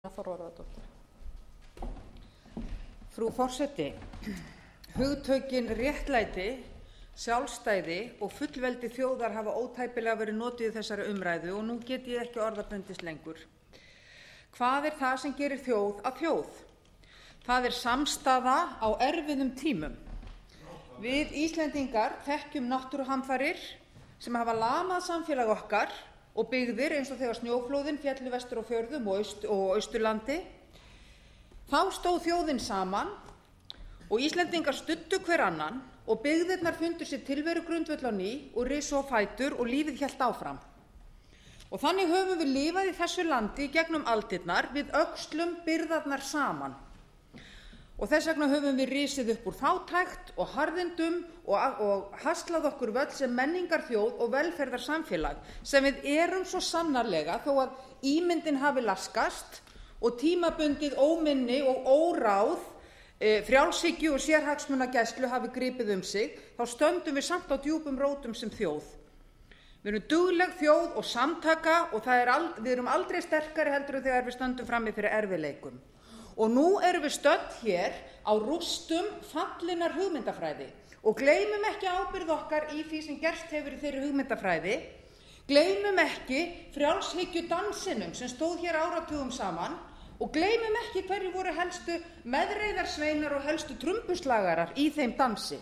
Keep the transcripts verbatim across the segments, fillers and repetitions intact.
Frú forseti, hugtökin réttlæti, sjálfstæði og fullveldi þjóðar hafa ótæpilega verið notuð í þessari umræðu og nú get ég ekki orða bundist lengur. Hvað er það sem gerir þjóð að þjóð? Það er samstaða á erfiðum tímum. Við Íslendingar þekkjum náttúruhamfarir sem hafa lamað samfélag okkar og byggðir eins og þegar snjóflóðin féllu vestur á fjörðum og, aust, og austurlandi. Þá stóð þjóðin saman og Íslendingar studdu hver annan og byggðirnar fundu sér tilverugrundvöll á ný og risu á fætur og lífið hélt áfram. Og þannig höfum við lifað í þessu landi gegnum aldirnar, við öxlum byrðarnar saman. Og þess vegna höfum við risið upp úr fátækt og harðindum og, og haslað okkur völl sem menningarþjóð og velferðarsamfélag sem við erum svo sannarlega þó að ímyndin hafi laskast og tímabundið óminni og óráð, e, frjálshyggju og sérhagsmunagæslu hafi gripið um sig, þá stöndum við samt á djúpum rótum sem þjóð. Við erum dugleg þjóð og samtaka og það er ald, við erum aldrei sterkari heldur en þegar við stöndum frammi fyrir erfiðleikum. Og nú erum við stödd hér á rústum fallinnar hugmyndafræði og gleymum ekki ábyrgð okkar í því sem gerst hefur í þeirri hugmyndafræði. Gleymum ekki frjálshyggjudansinum sem stóð hér áratugum saman og gleymum ekki hverju voru helstu meðreiðarsveinar og helstu trumbuslagarar í þeim dansi.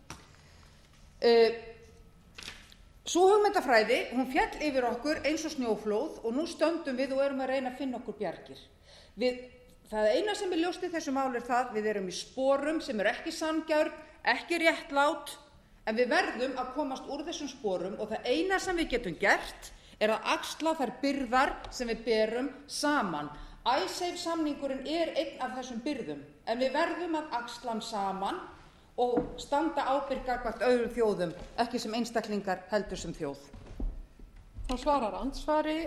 Uh, Sú hugmyndafræði, hún féll yfir okkur eins og snjóflóð og nú stöndum við og erum að reyna að finna okkur bjargir. Við Það eina sem er ljóst í þessu máli er það, við erum í sporum sem eru ekki sanngjörn, ekki réttlát, en við verðum að komast úr þessum sporum og það eina sem við getum gert er að axla þær byrðar sem við berum saman. Icesave-samningurinn er einn af þessum byrðum, en við verðum að axla hann saman og standa ábyrg gagnvart öðrum þjóðum, ekki sem einstaklingar heldur sem þjóð. Þá svarar andsvari